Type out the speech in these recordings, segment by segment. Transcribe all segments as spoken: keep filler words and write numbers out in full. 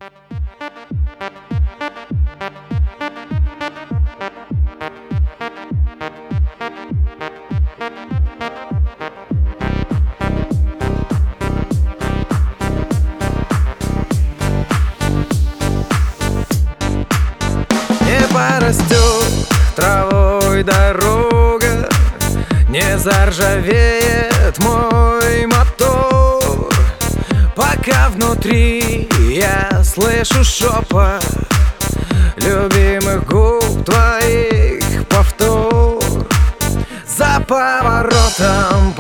Не порастет травой дорога, не заржавеет мой мотор, пока внутри я слышу шепот любимых губ твоих повтор. За поворотом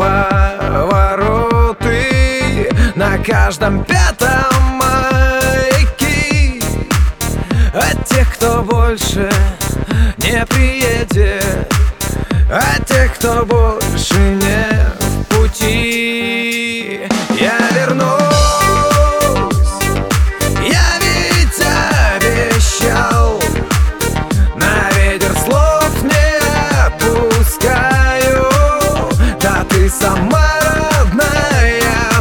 повороты, на каждом пятом маяки от тех, кто больше не приедет, от тех, кто больше не в пути. Я вернусь, я ведь обещал, на ветер слов не отпускаю. Да ты сама родная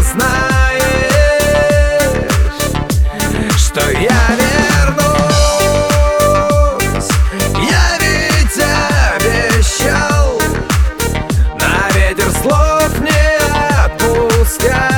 знаешь, что я вернусь. Я ведь обещал, на ветер слов не отпускаю.